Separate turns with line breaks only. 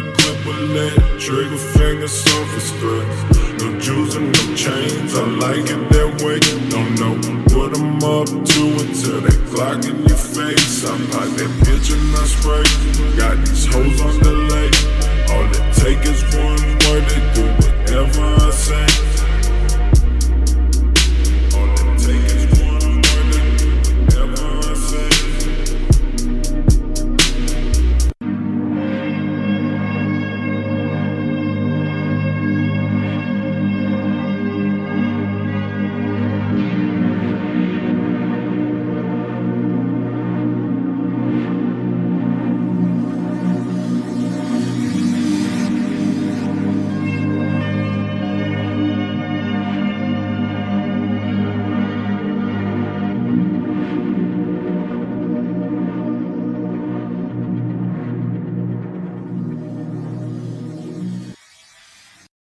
the clip will let. Trigger finger surface threats. No jewels and no chains, I like it that way. Don't know what I'm up to until that Glock in your face. I pop that bitch and I spray. Got these hoes on delay.